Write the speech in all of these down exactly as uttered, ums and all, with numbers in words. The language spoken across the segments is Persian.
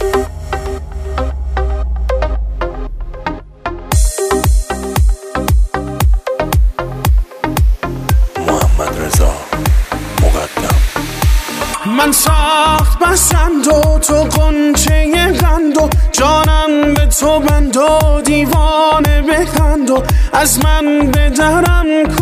من سخت بسند و تو قنچه قند و جانم به تو بند و دیوانه بخند و از من به درم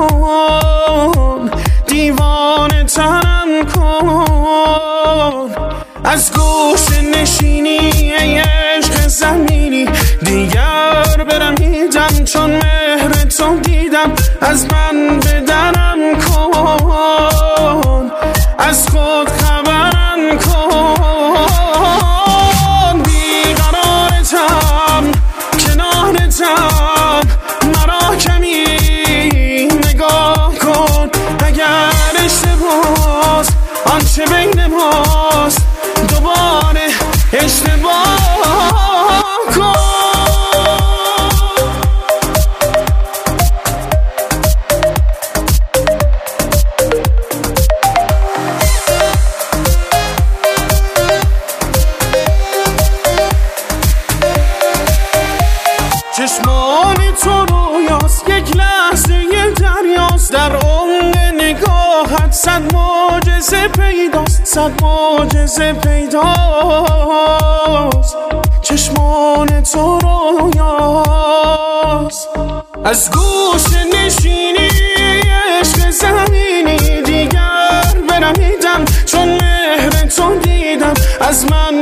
کن دیوانه ترم کن از گوش نشینی عشق زمینی دیگر برمیدم چون مهر تو دیدم از من به درم کن از خود خبرم کن بیقرارتم کنارتم مرا کمی نگاه کن اگر اشتباهست آنچه بین ماست دوباره اشتباه کن چشمان تو رویاست یک لحظه دریاست در عمق نگاهت صد معجزه پیداست صد معجزه پیداست چشمان تو رویاست از گوش نشینی عشق زمینی دیگر برمیدم چون مهر تو دیدم از من